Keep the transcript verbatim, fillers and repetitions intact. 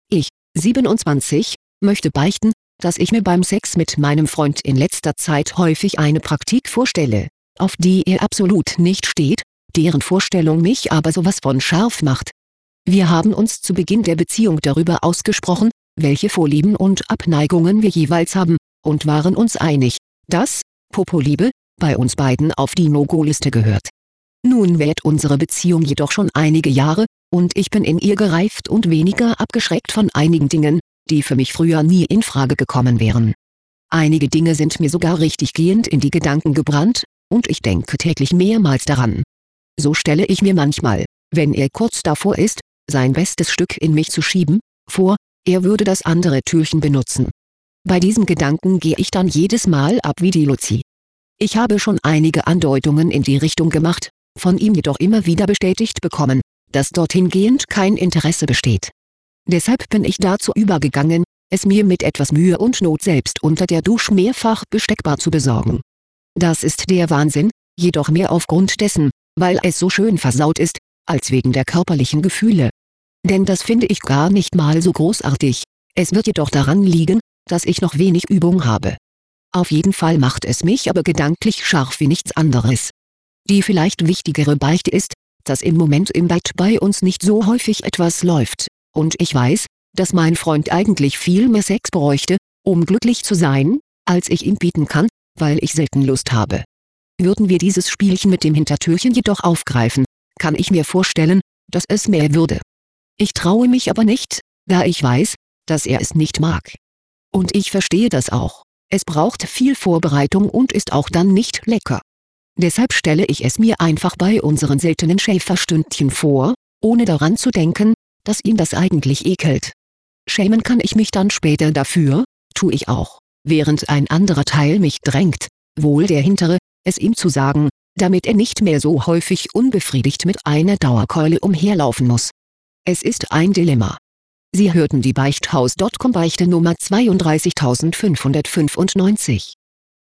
Ich, siebenundzwanzig, möchte beichten, dass ich mir beim Sex mit meinem Freund in letzter Zeit häufig eine Praktik vorstelle, auf die er absolut nicht steht, deren Vorstellung mich aber sowas von scharf macht. Wir haben uns zu Beginn der Beziehung darüber ausgesprochen, welche Vorlieben und Abneigungen wir jeweils haben, und waren uns einig, dass Popoliebe bei uns beiden auf die No-Go-Liste gehört. Nun währt unsere Beziehung jedoch schon einige Jahre, und ich bin in ihr gereift und weniger abgeschreckt von einigen Dingen, die für mich früher nie in Frage gekommen wären. Einige Dinge sind mir sogar richtiggehend in die Gedanken gebrannt, und ich denke täglich mehrmals daran. So stelle ich mir manchmal, wenn er kurz davor ist, sein bestes Stück in mich zu schieben, vor, er würde das andere Türchen benutzen. Bei diesem Gedanken gehe ich dann jedes Mal ab wie die Luzi. Ich habe schon einige Andeutungen in die Richtung gemacht, von ihm jedoch immer wieder bestätigt bekommen, dass dorthin gehend kein Interesse besteht. Deshalb bin ich dazu übergegangen, es mir mit etwas Mühe und Not selbst unter der Dusche mehrfach besteckbar zu besorgen. Das ist der Wahnsinn, jedoch mehr aufgrund dessen, weil es so schön versaut ist, als wegen der körperlichen Gefühle. Denn das finde ich gar nicht mal so großartig, es wird jedoch daran liegen, dass ich noch wenig Übung habe. Auf jeden Fall macht es mich aber gedanklich scharf wie nichts anderes. Die vielleicht wichtigere Beichte ist, dass im Moment im Bett bei uns nicht so häufig etwas läuft, und ich weiß, dass mein Freund eigentlich viel mehr Sex bräuchte, um glücklich zu sein, als ich ihm bieten kann, weil ich selten Lust habe. Würden wir dieses Spielchen mit dem Hintertürchen jedoch aufgreifen, kann ich mir vorstellen, dass es mehr würde. Ich traue mich aber nicht, da ich weiß, dass er es nicht mag. Und ich verstehe das auch, es braucht viel Vorbereitung und ist auch dann nicht lecker. Deshalb stelle ich es mir einfach bei unseren seltenen Schäferstündchen vor, ohne daran zu denken, dass ihn das eigentlich ekelt. Schämen kann ich mich dann später dafür, tue ich auch, während ein anderer Teil mich drängt, wohl der hintere, es ihm zu sagen, damit er nicht mehr so häufig unbefriedigt mit einer Dauerkeule umherlaufen muss. Es ist ein Dilemma. Sie hörten die Beichthaus Punkt com Beichte Nummer zweiunddreißigtausendfünfhundertfünfundneunzig.